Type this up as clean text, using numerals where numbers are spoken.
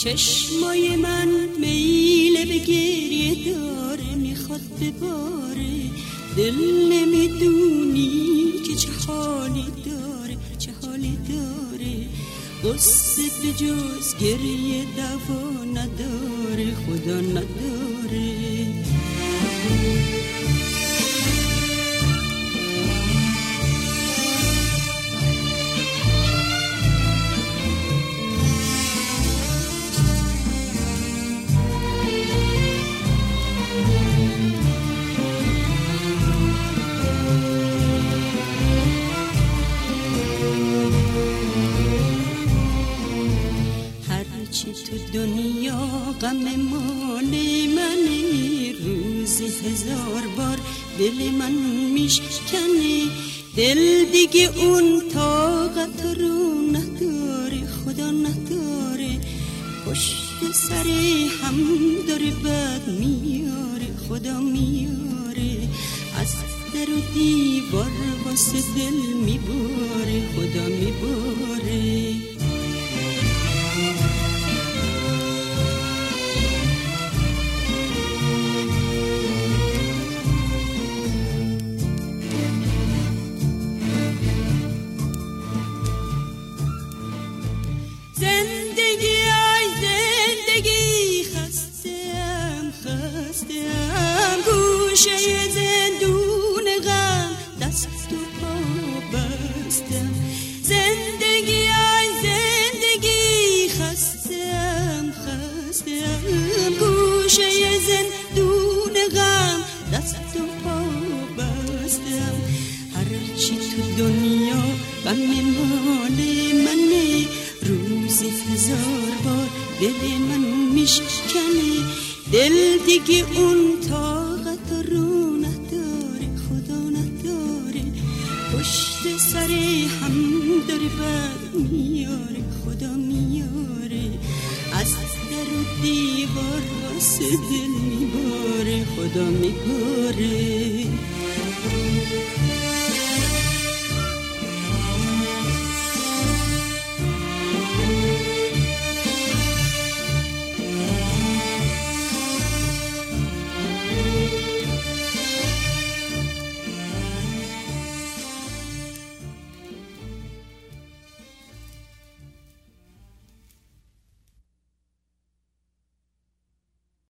چشمای من میل به گریه داره، میخواد بباره، دل نمیدونی که چه حالی داره، چه حالی داره. قصه به جز گریه دوا نداره، خدا نداره. هرچی تو دنیا غم مال منه، روزی 1000 بار دل من میشکنه، دل دیگه اون طاقت رو نداره، خدا نداره. پشت سر هم داره بد میاره، خدا میاره. از در و دیوار واسه دل میباره، خدا میباره. زندگی ای زندگی، خستم خستم، گوشه زندون غم دست و پا بستم. زندگی ای زندگی، خستم خستم، گوشه زندون غم دست و پا بستم. هرچی تو دنیا غم مال منه، روزی 1000 بار دل من میشکنه، دل دیگه اون طاقت رو نداره، خدا نداره. پشت سر هم داره بد میاره، خدا میاره. از در و دیوار واسه دل میباره، خدا میباره.